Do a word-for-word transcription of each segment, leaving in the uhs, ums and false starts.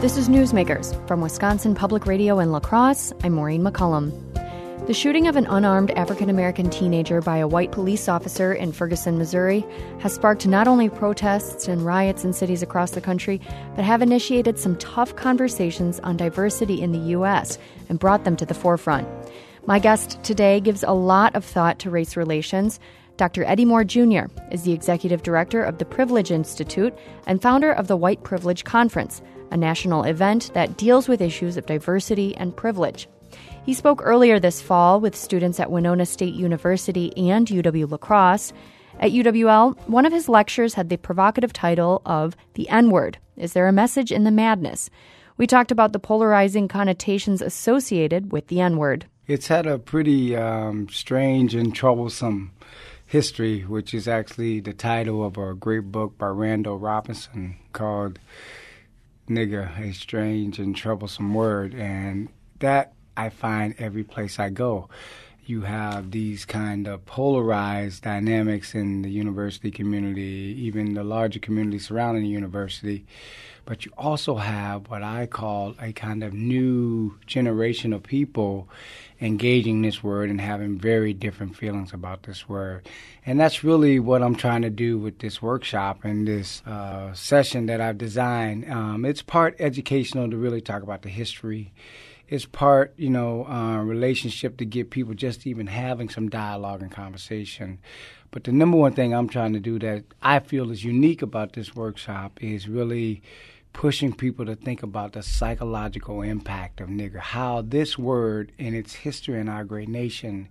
This is Newsmakers from Wisconsin Public Radio in La Crosse. I'm Maureen McCullum. The shooting of an unarmed African-American teenager by a white police officer in Ferguson, Missouri, has sparked not only protests and riots in cities across the country, but have initiated some tough conversations on diversity in the U S and brought them to the forefront. My guest today gives a lot of thought to race relations. Doctor Eddie Moore Junior is the executive director of the Privilege Institute and founder of the White Privilege Conference, a national event that deals with issues of diversity and privilege. He spoke earlier this fall with students at Winona State University and U W-La Crosse. At U W L, one of his lectures had the provocative title of The N-Word. Is there a message in the madness? We talked about the polarizing connotations associated with the N-Word. It's had a pretty um, strange and troublesome history, which is actually the title of a great book by Randall Robinson called Nigger, a Strange and Troublesome Word. And that I find every place I go. You have these kind of polarized dynamics in the university community, even the larger community surrounding the university. But you also have what I call a kind of new generation of people engaging this word and having very different feelings about this word. And that's really what I'm trying to do with this workshop and this uh, session that I've designed. Um, it's part educational to really talk about the history. It's part, you know, uh, relationship to get people just even having some dialogue and conversation. But the number one thing I'm trying to do that I feel is unique about this workshop is really pushing people to think about the psychological impact of nigger, how this word and its history in our great nation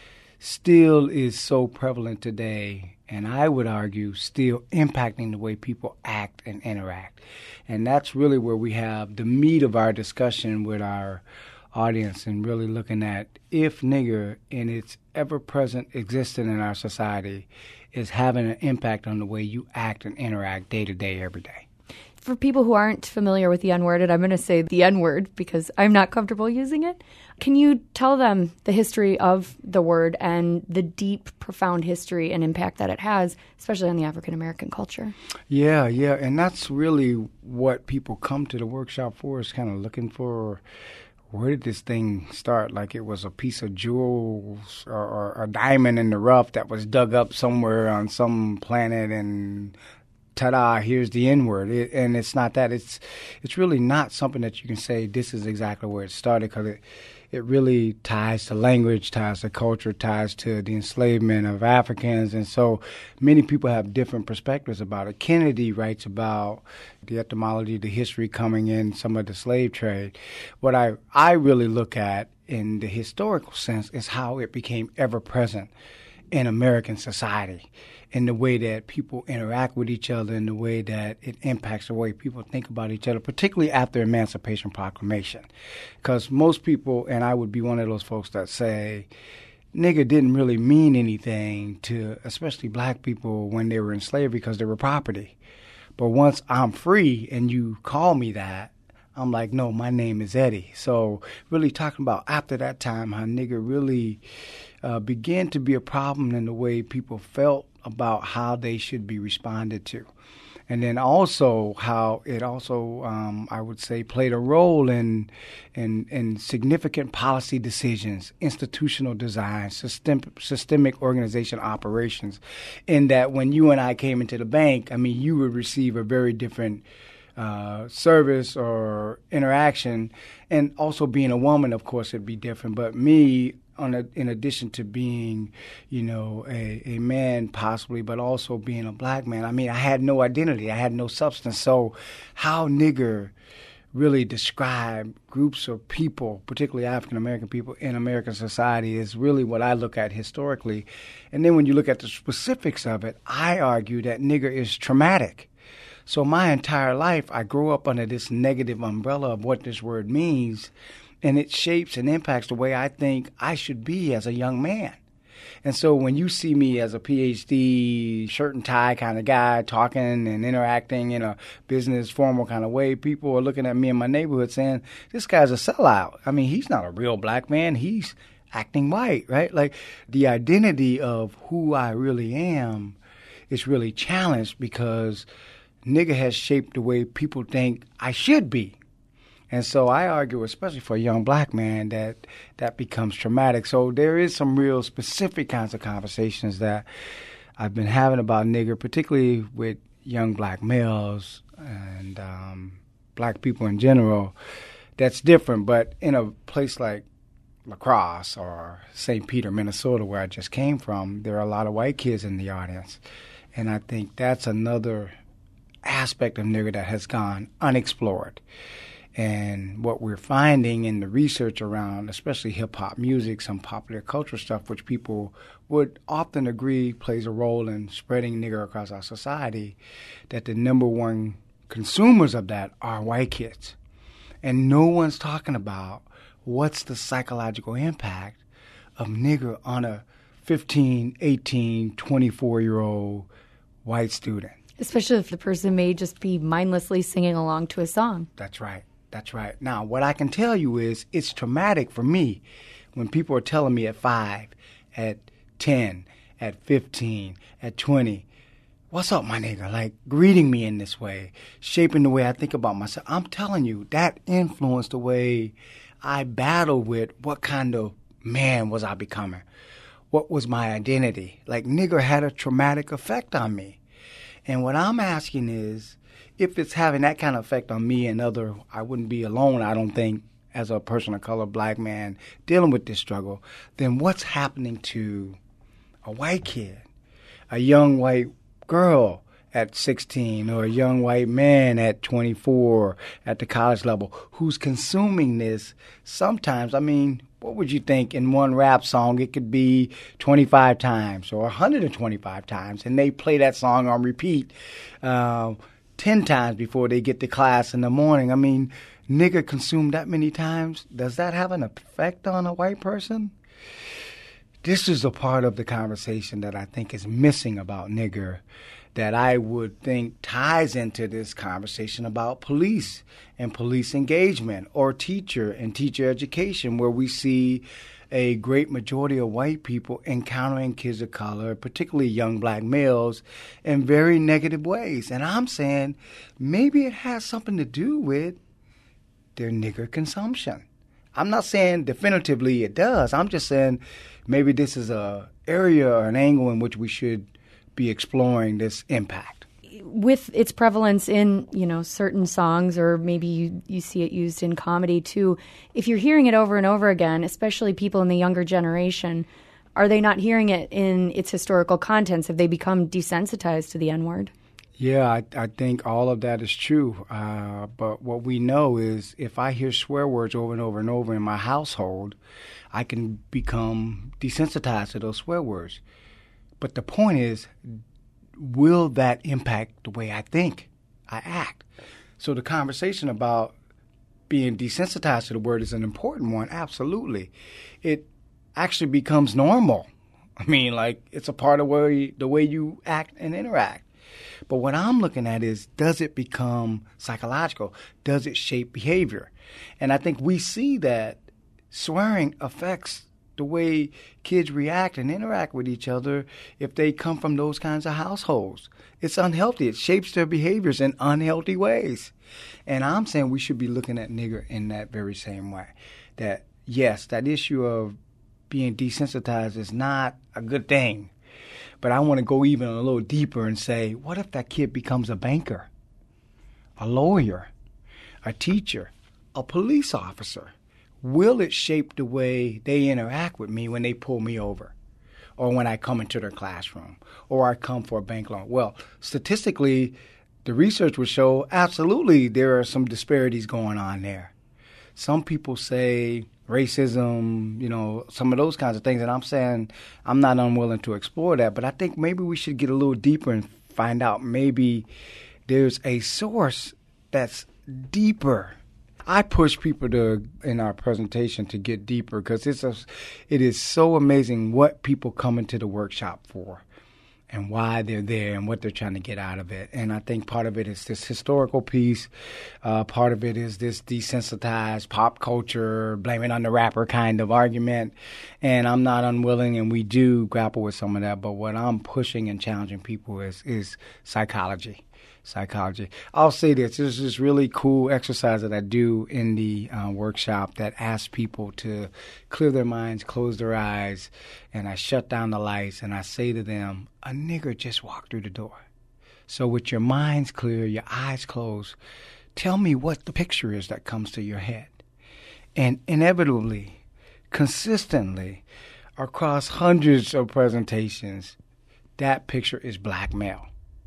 still is so prevalent today, and I would argue still impacting the way people act and interact. And that's really where we have the meat of our discussion with our audience and really looking at if nigger in its ever-present existence in our society is having an impact on the way you act and interact day to day, every day. For people who aren't familiar with the N-word, and I'm going to say the N-word because I'm not comfortable using it, can you tell them the history of the word and the deep, profound history and impact that it has, especially on the African-American culture? Yeah, yeah, and that's really what people come to the workshop for, is kind of looking for where did this thing start? Like it was a piece of jewels or, or a diamond in the rough that was dug up somewhere on some planet and ta-da, here's the N-word. It, and it's not that. It's it's really not something that you can say this is exactly where it started, because it, it really ties to language, ties to culture, ties to the enslavement of Africans. And so many people have different perspectives about it. Kennedy writes about the etymology, the history coming in, some of the slave trade. What I, I really look at in the historical sense is how it became ever-present in American society, in the way that people interact with each other, in the way that it impacts the way people think about each other, particularly after Emancipation Proclamation. Because most people, and I would be one of those folks that say, nigger didn't really mean anything to especially black people when they were in slavery because they were property. But once I'm free and you call me that, I'm like, no, my name is Eddie. So really talking about after that time, how nigger really uh, began to be a problem in the way people felt about how they should be responded to. And then also how it also, um, I would say, played a role in, in in significant policy decisions, institutional design, system, systemic organization operations, in that when you and I came into the bank, I mean, you would receive a very different Uh, service or interaction. And also being a woman, of course, it'd be different. But me, on a, in addition to being, you know, a, a man possibly, but also being a black man, I mean, I had no identity. I had no substance. So how nigger really describe groups of people, particularly African-American people in American society, is really what I look at historically. And then when you look at the specifics of it, I argue that nigger is traumatic. So my entire life, I grew up under this negative umbrella of what this word means, and it shapes and impacts the way I think I should be as a young man. And so when you see me as a P H D, shirt and tie kind of guy, talking and interacting in a business, formal kind of way, people are looking at me in my neighborhood saying, this guy's a sellout. I mean, he's not a real black man. He's acting white, right? Like the identity of who I really am is really challenged because nigger has shaped the way people think I should be. And so I argue, especially for a young black man, that that becomes traumatic. So there is some real specific kinds of conversations that I've been having about nigger, particularly with young black males and um, black people in general. That's different. But in a place like La Crosse or Saint Peter, Minnesota, where I just came from, there are a lot of white kids in the audience. And I think that's another aspect of nigger that has gone unexplored. And what we're finding in the research around, especially hip-hop music, some popular culture stuff, which people would often agree plays a role in spreading nigger across our society, that the number one consumers of that are white kids. And no one's talking about what's the psychological impact of nigger on a fifteen, eighteen, twenty-four-year-old white student. Especially if the person may just be mindlessly singing along to a song. That's right. That's right. Now, what I can tell you is it's traumatic for me when people are telling me at five, at ten, at fifteen, at twenty, what's up, my nigga? Like, greeting me in this way, shaping the way I think about myself. I'm telling you, that influenced the way I battled with what kind of man was I becoming? What was my identity? Like, nigger had a traumatic effect on me. And what I'm asking is, if it's having that kind of effect on me and other, I wouldn't be alone, I don't think, as a person of color, black man, dealing with this struggle, then what's happening to a white kid, a young white girl at sixteen, or a young white man at twenty-four at the college level who's consuming this sometimes? I mean, what would you think in one rap song it could be twenty-five times or one hundred twenty-five times, and they play that song on repeat uh, ten times before they get to class in the morning? I mean, nigger consumed that many times. Does that have an effect on a white person? This is a part of the conversation that I think is missing about nigger, that I would think ties into this conversation about police and police engagement, or teacher and teacher education, where we see a great majority of white people encountering kids of color, particularly young black males, in very negative ways. And I'm saying maybe it has something to do with their nigger consumption. I'm not saying definitively it does. I'm just saying maybe this is a area or an angle in which we should be exploring this impact. With its prevalence in, you know, certain songs, or maybe you, you see it used in comedy too, if you're hearing it over and over again, especially people in the younger generation, are they not hearing it in its historical contents? Have they become desensitized to the N-word? Yeah, I, I think all of that is true. Uh, but what we know is if I hear swear words over and over and over in my household, I can become desensitized to those swear words. But the point is, will that impact the way I think, I act? So the conversation about being desensitized to the word is an important one, absolutely. It actually becomes normal. I mean, like, it's a part of where you, the way you act and interact. But what I'm looking at is, does it become psychological? Does it shape behavior? And I think we see that swearing affects the way kids react and interact with each other if they come from those kinds of households. It's unhealthy. It shapes their behaviors in unhealthy ways. And I'm saying we should be looking at nigger in that very same way. That, yes, that issue of being desensitized is not a good thing. But I want to go even a little deeper and say, what if that kid becomes a banker, a lawyer, a teacher, a police officer? Will it shape the way they interact with me when they pull me over, or when I come into their classroom, or I come for a bank loan? Well, statistically, the research would show absolutely there are some disparities going on there. Some people say racism, you know, some of those kinds of things, and I'm saying I'm not unwilling to explore that, but I think maybe we should get a little deeper and find out maybe there's a source that's deeper. I push people to, in our presentation, to get deeper, because it's a, it is so amazing what people come into the workshop for and why they're there and what they're trying to get out of it. And I think part of it is this historical piece. Uh, part of it is this desensitized pop culture, blame it on the rapper kind of argument. And I'm not unwilling, and we do grapple with some of that. But what I'm pushing and challenging people is, is psychology. psychology. I'll say this. There's this really cool exercise that I do in the uh, workshop that asks people to clear their minds, close their eyes, and I shut down the lights, and I say to them, a nigger just walked through the door. So with your minds clear, your eyes closed, tell me what the picture is that comes to your head. And inevitably, consistently, across hundreds of presentations, that picture is black male.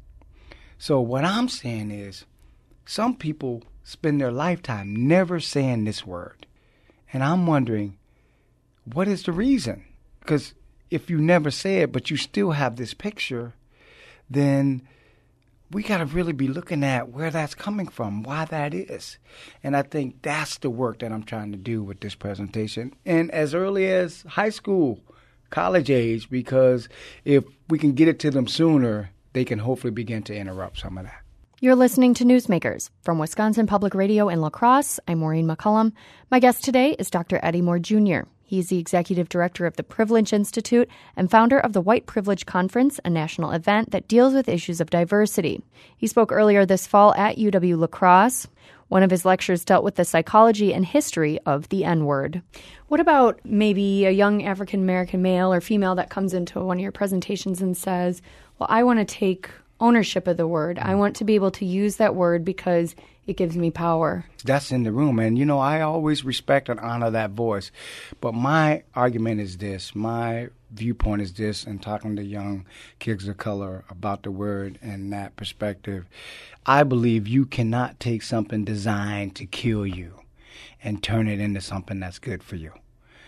So what I'm saying is, some people spend their lifetime never saying this word. And I'm wondering, what is the reason? Because if you never say it, but you still have this picture, then we got to really be looking at where that's coming from, why that is. And I think that's the work that I'm trying to do with this presentation. And as early as high school, college age, because if we can get it to them sooner, they can hopefully begin to interrupt some of that. You're listening to Newsmakers. From Wisconsin Public Radio in La Crosse, I'm Maureen McCullum. My guest today is Doctor Eddie Moore Junior He's the executive director of the Privilege Institute and founder of the White Privilege Conference, a national event that deals with issues of diversity. He spoke earlier this fall at U W La Crosse. One of his lectures dealt with the psychology and history of the N-word. What about maybe a young African-American male or female that comes into one of your presentations and says, well, I want to take ownership of the word. I want to be able to use that word because it gives me power. That's in the room. And, you know, I always respect and honor that voice. But my argument is this. My viewpoint is this, and talking to young kids of color about the word and that perspective, I believe you cannot take something designed to kill you and turn it into something that's good for you.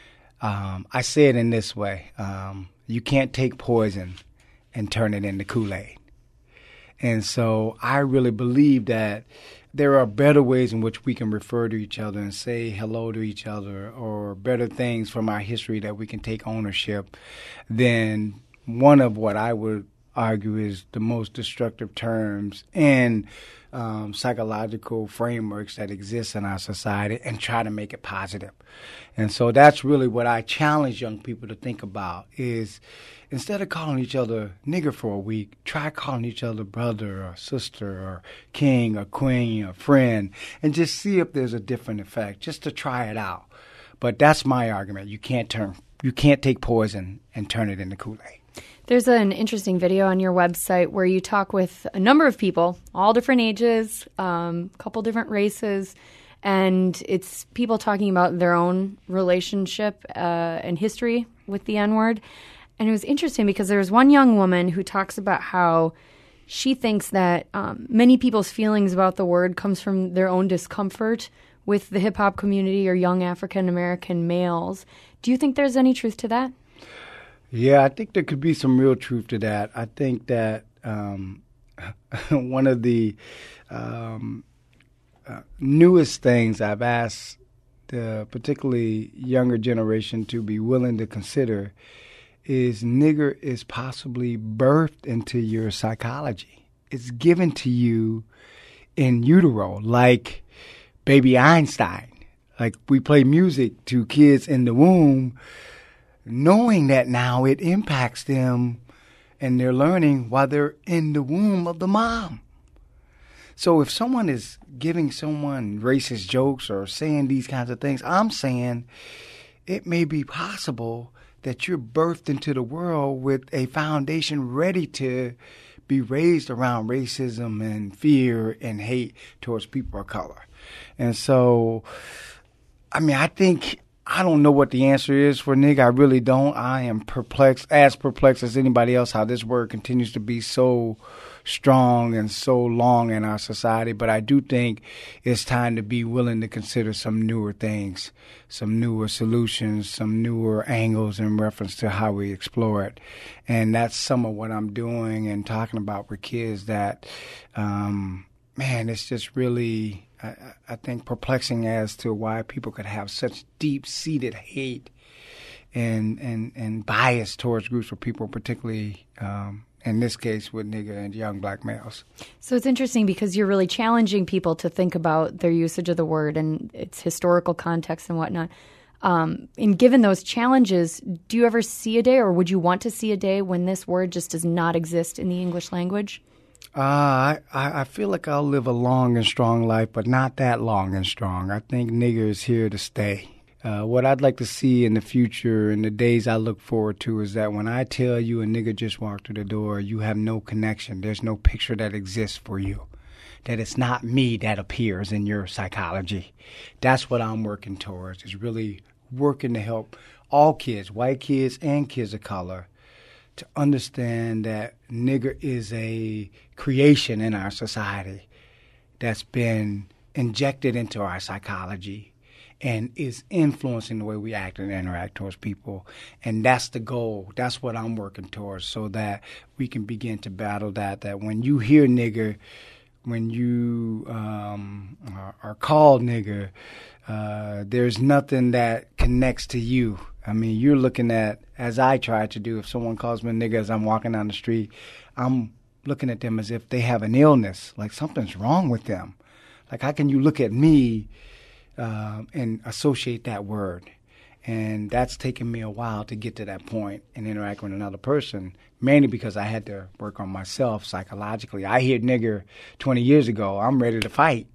Um, I say it in this way. Um, you can't take poison and turn it into Kool-Aid. And so I really believe that there are better ways in which we can refer to each other and say hello to each other, or better things from our history that we can take ownership than one of what I would argue is the most destructive terms and um, psychological frameworks that exist in our society, and try to make it positive. And so that's really what I challenge young people to think about is, instead of calling each other nigger for a week, try calling each other brother or sister or king or queen or friend, and just see if there's a different effect, just to try it out. But that's my argument. You can't turn, you can't take poison and turn it into Kool-Aid. There's an interesting video on your website where you talk with a number of people, all different ages, a um, couple different races, and it's people talking about their own relationship uh, and history with the N-word. And it was interesting because there was one young woman who talks about how she thinks that um, many people's feelings about the word comes from their own discomfort with the hip-hop community or young African-American males. Do you think there's any truth to that? Yeah, I think there could be some real truth to that. I think that um, one of the um, uh, newest things I've asked the particularly younger generation to be willing to consider is nigger is possibly birthed into your psychology. It's given to you in utero, like baby Einstein. Like we play music to kids in the womb, knowing that now it impacts them and their learning while they're in the womb of the mom. So if someone is giving someone racist jokes or saying these kinds of things, I'm saying it may be possible that you're birthed into the world with a foundation ready to be raised around racism and fear and hate towards people of color. And so, I mean, I think, I don't know what the answer is for nigga. I really don't. I am perplexed, as perplexed as anybody else, how this word continues to be so strong and so long in our society. But I do think it's time to be willing to consider some newer things, some newer solutions, some newer angles in reference to how we explore it. And that's some of what I'm doing and talking about with kids that, um, man, it's just really, I, I think, perplexing as to why people could have such deep-seated hate and and, and bias towards groups of people, particularly um, in this case with nigger and young black males. So it's interesting because you're really challenging people to think about their usage of the word and its historical context and whatnot. Um, and given those challenges, do you ever see a day, or would you want to see a day when this word just does not exist in the English language? Uh, I, I feel like I'll live a long and strong life, but not that long and strong. I think nigger is here to stay. Uh, what I'd like to see in the future, in the days I look forward to, is that when I tell you a nigger just walked through the door, you have no connection. There's no picture that exists for you. That it's not me that appears in your psychology. That's what I'm working towards, is really working to help all kids, white kids and kids of color, to understand that nigger is a creation in our society that's been injected into our psychology and is influencing the way we act and interact towards people. And that's the goal. That's what I'm working towards, so that we can begin to battle that, that when you hear nigger, when you um, are, are called nigger, uh, there's nothing that connects to you. I mean, you're looking at, as I try to do, if someone calls me a nigger as I'm walking down the street, I'm looking at them as if they have an illness, like something's wrong with them. Like, how can you look at me uh, and associate that word? And that's taken me a while to get to that point and interact with another person, mainly because I had to work on myself psychologically. I heard nigger twenty years ago, I'm ready to fight.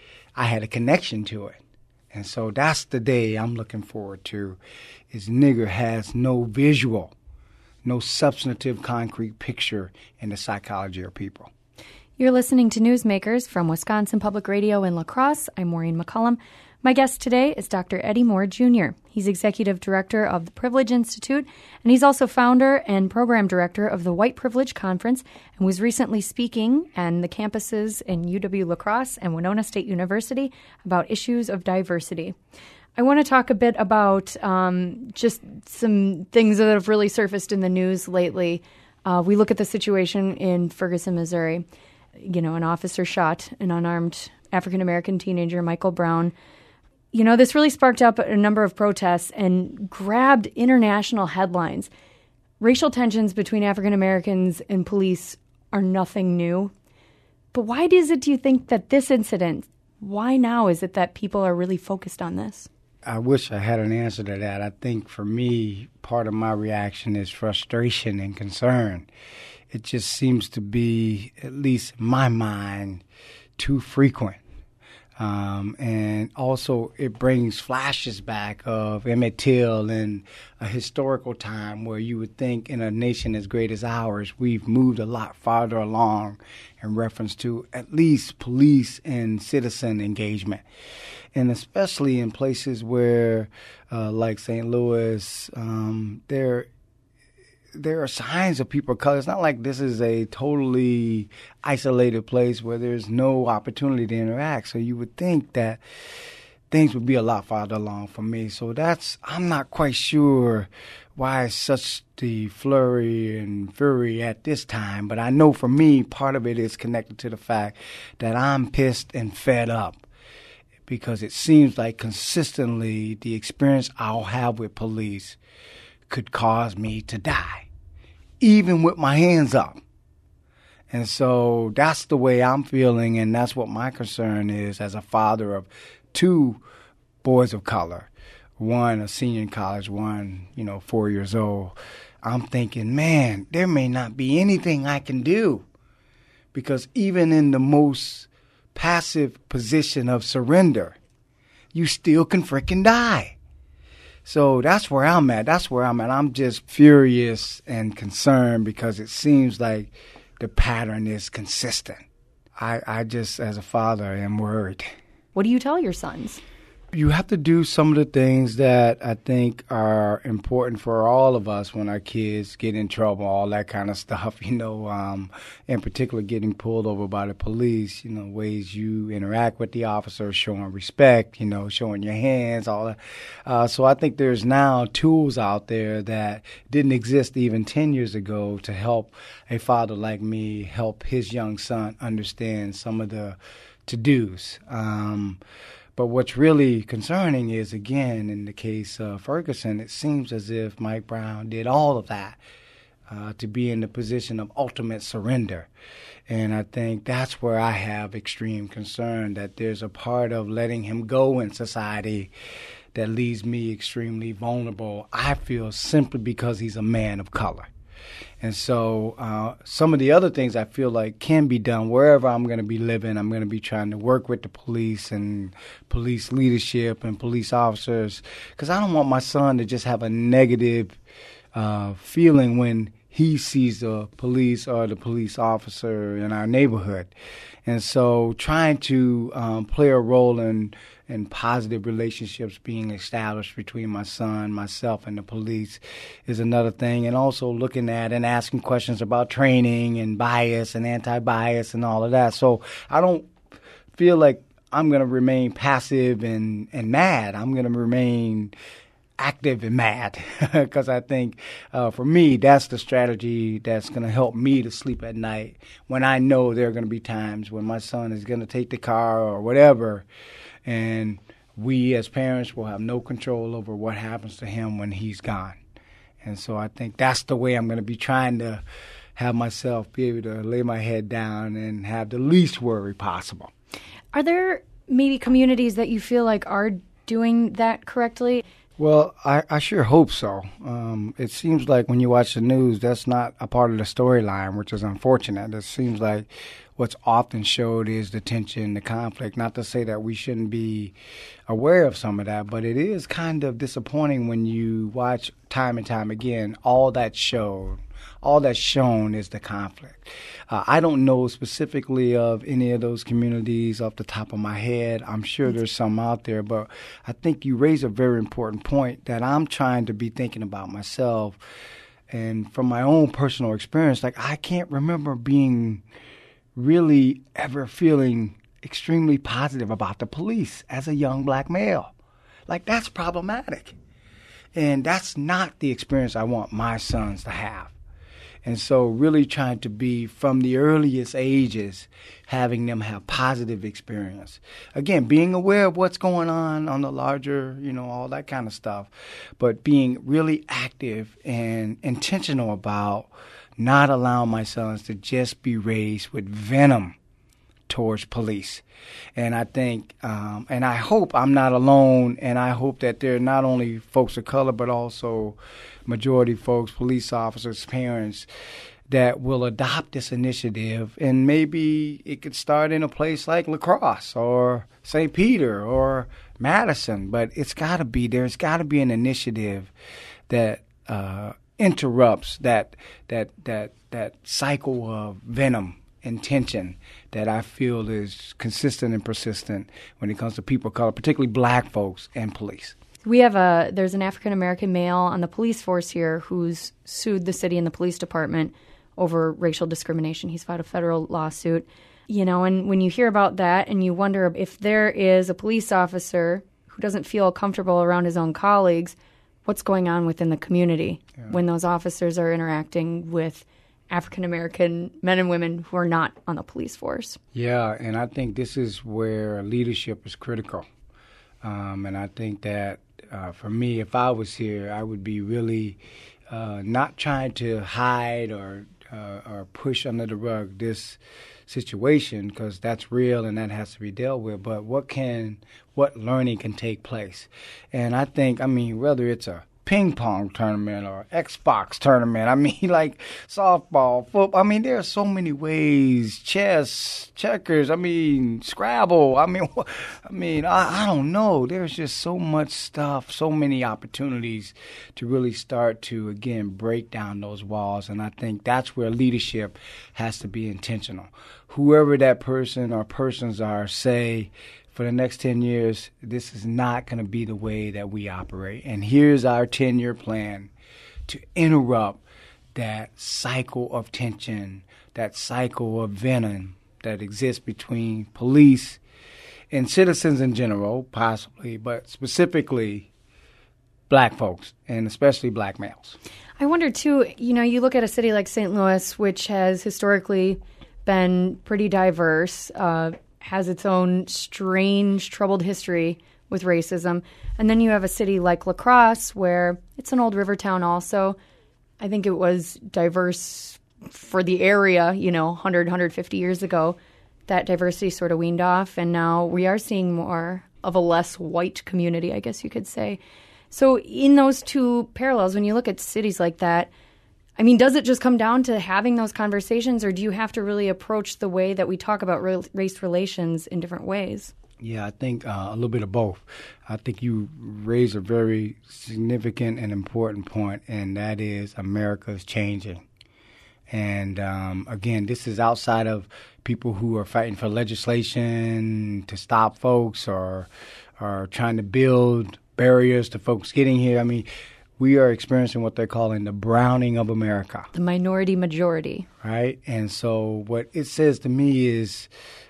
I had a connection to it. And so that's the day I'm looking forward to, is nigger has no visual, no substantive, concrete picture in the psychology of people. You're listening to Newsmakers from Wisconsin Public Radio in La Crosse. I'm Maureen McCullum. My guest today is Doctor Eddie Moore, Junior He's Executive Director of the Privilege Institute, and he's also founder and Program Director of the White Privilege Conference, and was recently speaking on the campuses in U W-La Crosse and Winona State University about issues of diversity. I want to talk a bit about um, just some things that have really surfaced in the news lately. Uh, we look at the situation in Ferguson, Missouri. You know, an officer shot an unarmed African-American teenager, Michael Brown. You know, this really sparked up a number of protests and grabbed international headlines. Racial tensions between African Americans and police are nothing new. But why is it, do you think, that this incident, why now is it that people are really focused on this? I wish I had an answer to that. I think for me, part of my reaction is frustration and concern. It just seems to be, at least in my mind, too frequent. Um, and also it brings flashes back of Emmett Till and a historical time where you would think in a nation as great as ours, we've moved a lot farther along in reference to at least police and citizen engagement. And especially in places where, uh, like Saint Louis, um, there there are signs of people of color. It's not like this is a totally isolated place where there's no opportunity to interact. So you would think that things would be a lot farther along for me. So that's, I'm not quite sure why it's such the flurry and fury at this time. But I know for me, part of it is connected to the fact that I'm pissed and fed up, because it seems like consistently the experience I'll have with police could cause me to die, even with my hands up. And so that's the way I'm feeling, and that's what my concern is as a father of two boys of color, one a senior in college, one, you know, four years old. I'm thinking, man, there may not be anything I can do, because even in the most passive position of surrender, you still can frickin' die. So that's where I'm at. That's where I'm at. I'm just furious and concerned because it seems like the pattern is consistent. I, I just, as a father, am worried. What do you tell your sons? You have to do some of the things that I think are important for all of us when our kids get in trouble, all that kind of stuff, you know, um, in particular getting pulled over by the police, you know, ways you interact with the officer, showing respect, you know, showing your hands, all that. Uh, so I think there's now tools out there that didn't exist even ten years ago to help a father like me help his young son understand some of the to-dos. Um But what's really concerning is, again, in the case of Ferguson, it seems as if Mike Brown did all of that uh, to be in the position of ultimate surrender. And I think that's where I have extreme concern, that there's a part of letting him go in society that leaves me extremely vulnerable, I feel, simply because he's a man of color. And so uh, some of the other things I feel like can be done wherever I'm going to be living. I'm going to be trying to work with the police and police leadership and police officers, because I don't want my son to just have a negative uh, feeling when he sees the police or the police officer in our neighborhood. And so trying to um, play a role in and positive relationships being established between my son, myself, and the police is another thing. And also looking at and asking questions about training and bias and anti-bias and all of that. So I don't feel like I'm going to remain passive and, and mad. I'm going to remain active and mad, because I think uh, for me, that's the strategy that's going to help me to sleep at night when I know there are going to be times when my son is going to take the car or whatever, and we as parents will have no control over what happens to him when he's gone. And so I think that's the way I'm going to be trying to have myself be able to lay my head down and have the least worry possible. Are there maybe communities that you feel like are doing that correctly? Well, I, I sure hope so. Um, it seems like when you watch the news, that's not a part of the storyline, which is unfortunate. It seems like what's often showed is the tension, the conflict. Not to say that we shouldn't be aware of some of that, but it is kind of disappointing when you watch time and time again, all that's showed, all that's shown is the conflict. Uh, I don't know specifically of any of those communities off the top of my head. I'm sure there's some out there, but I think you raise a very important point that I'm trying to be thinking about myself. And from my own personal experience, like I can't remember being really ever feeling extremely positive about the police as a young black male. Like that's problematic. And that's not the experience I want my sons to have. And so really trying to be, from the earliest ages, having them have positive experience. Again, being aware of what's going on on the larger, you know, all that kind of stuff, but being really active and intentional about not allowing my sons to just be raised with venom towards police. And I think, um, and I hope I'm not alone, and I hope that there are not only folks of color, but also majority folks, police officers, parents, that will adopt this initiative. And maybe it could start in a place like La Crosse or Saint Peter or Madison, but it's got to be, there's got to be an initiative that uh, interrupts that that that that cycle of venom and tension that I feel is consistent and persistent when it comes to people of color, particularly black folks and police. We have a, there's an African-American male on the police force here who's sued the city and the police department over racial discrimination. He's filed a federal lawsuit. You know, and when you hear about that and you wonder if there is a police officer who doesn't feel comfortable around his own colleagues, what's going on within the community yeah. when those officers are interacting with African-American men and women who are not on the police force. Yeah, and I think this is where leadership is critical. Um, and I think that uh, for me, if I was here, I would be really uh, not trying to hide or uh, or push under the rug this situation, because that's real and that has to be dealt with. But what can, what learning can take place? And I think, I mean, whether it's a ping pong tournament or Xbox tournament, I mean, like softball, football, I mean, there are so many ways, chess, checkers, I mean, Scrabble, I mean, I mean, I, I don't know. There's just so much stuff, so many opportunities to really start to, again, break down those walls. And I think that's where leadership has to be intentional. Whoever that person or persons are, say, for the next ten years, this is not going to be the way that we operate. And here's our ten-year plan to interrupt that cycle of tension, that cycle of venom that exists between police and citizens in general, possibly, but specifically black folks, and especially black males. I wonder, too, you know, you look at a city like Saint Louis, which has historically been pretty diverse, uh, has its own strange, troubled history with racism. And then you have a city like La Crosse, where it's an old river town also. I think it was diverse for the area, you know, one hundred, one hundred fifty years ago. That diversity sort of weaned off, and now we are seeing more of a less white community, I guess you could say. So in those two parallels, when you look at cities like that, I mean, does it just come down to having those conversations, or do you have to really approach the way that we talk about race relations in different ways? Yeah, I think uh, a little bit of both. I think you raise a very significant and important point, and that is America is changing. And um, again, this is outside of people who are fighting for legislation to stop folks or are trying to build barriers to folks getting here. I mean, we are experiencing what they're calling the browning of America. The minority majority. Right? And so what it says to me is,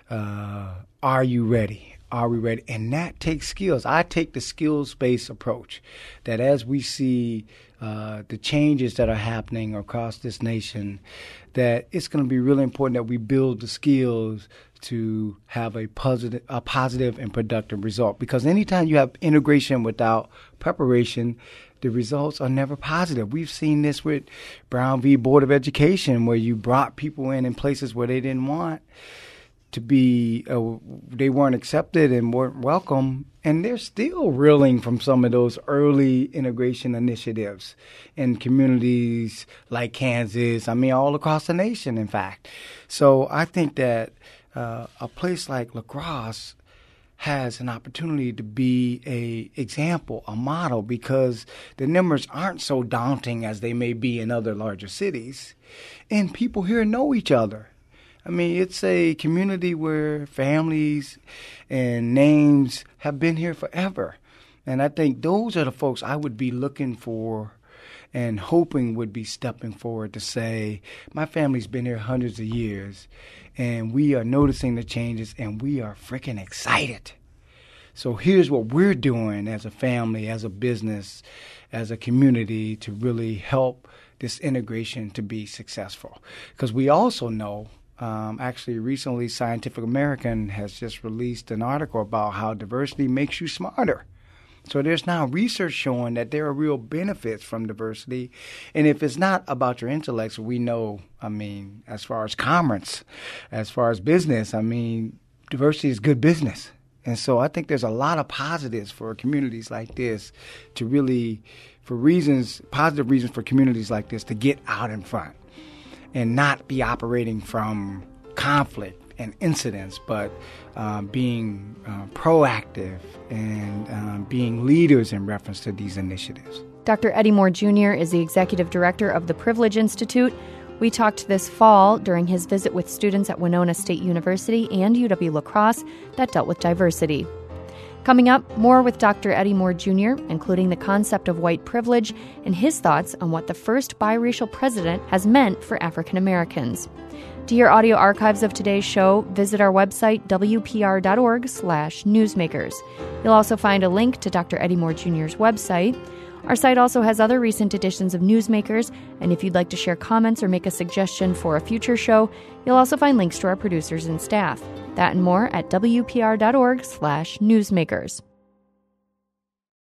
uh, are you ready? Are we ready? And that takes skills. I take the skills-based approach that as we see uh, the changes that are happening across this nation, that it's going to be really important that we build the skills to have a positive, a positive and productive result. Because anytime you have integration without preparation, the results are never positive. We've seen this with Brown v. Board of Education, where you brought people in in places where they didn't want to be, uh, they weren't accepted and weren't welcome, and they're still reeling from some of those early integration initiatives in communities like Kansas, I mean, all across the nation, in fact. So I think that uh, a place like La Crosse has an opportunity to be a example, a model, because the numbers aren't so daunting as they may be in other larger cities, and people here know each other. I mean, it's a community where families and names have been here forever. And I think those are the folks I would be looking for and hoping would be stepping forward to say, my family's been here hundreds of years, and we are noticing the changes, and we are freaking excited. So here's what we're doing as a family, as a business, as a community to really help this integration to be successful. Because we also know, Um, actually, recently, Scientific American has just released an article about how diversity makes you smarter. So there's now research showing that there are real benefits from diversity. And if it's not about your intellects, we know, I mean, as far as commerce, as far as business, I mean, diversity is good business. And so I think there's a lot of positives for communities like this to really, for reasons, positive reasons for communities like this to get out in front and not be operating from conflict and incidents, but uh, being uh, proactive and uh, being leaders in reference to these initiatives. Doctor Eddie Moore Junior is the executive director of the Privilege Institute. We talked this fall during his visit with students at Winona State University and U W-La Crosse that dealt with diversity. Coming up, more with Doctor Eddie Moore Junior, including the concept of white privilege and his thoughts on what the first biracial president has meant for African Americans. To hear audio archives of today's show, visit our website, w p r dot org slash newsmakers. You'll also find a link to Doctor Eddie Moore Junior's website. Our site also has other recent editions of Newsmakers, and if you'd like to share comments or make a suggestion for a future show, you'll also find links to our producers and staff. That and more at w p r dot org slash newsmakers.